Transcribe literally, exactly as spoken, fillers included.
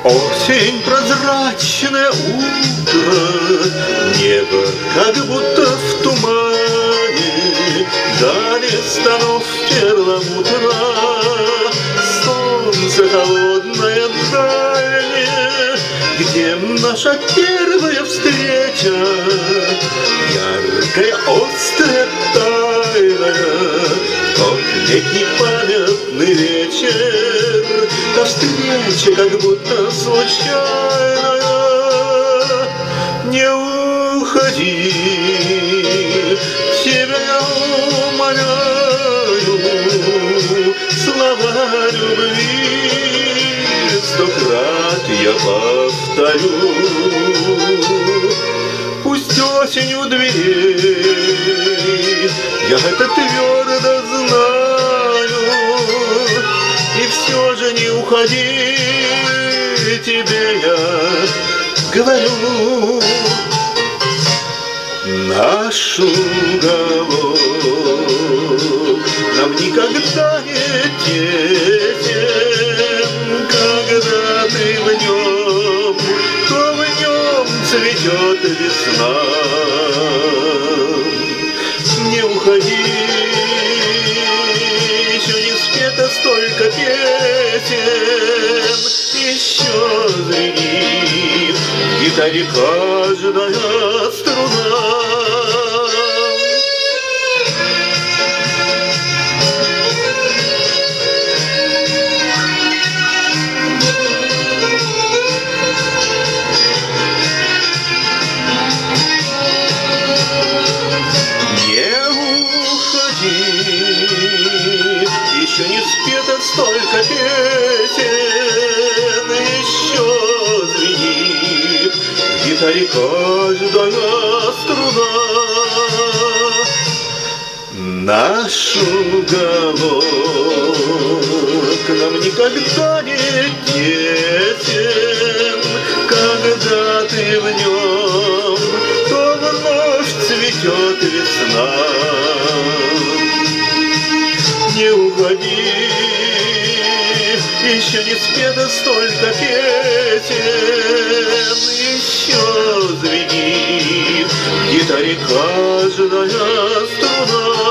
Осень, прозрачное утро, небо как будто в тумане, дали станов перламутра, солнце холодное дальнее, где наша первая встреча, яркая, острая, тайная, тот летний памятный вечер, та встреча как будто случайная. Не уходи, тебя я умоляю, слова любви сто крат я повторю. Пусть осень у дверей, я это твердо знаю, и все же не уходи, тебе я говорю. Наш уголок нам никогда не тесен, когда ты в нем, то в нем цветет весна. Не уходи, еще не спето столько песен, еще звенит в гитаре каждая струна. Еще не спето столько песен, еще звенит в гитаре каждая струна. Наш уголок нам никогда не тесен, когда ты в нем, то вновь цветет весна. Не уходи, еще не спето столько песен, еще звенит в гитаре каждая струна.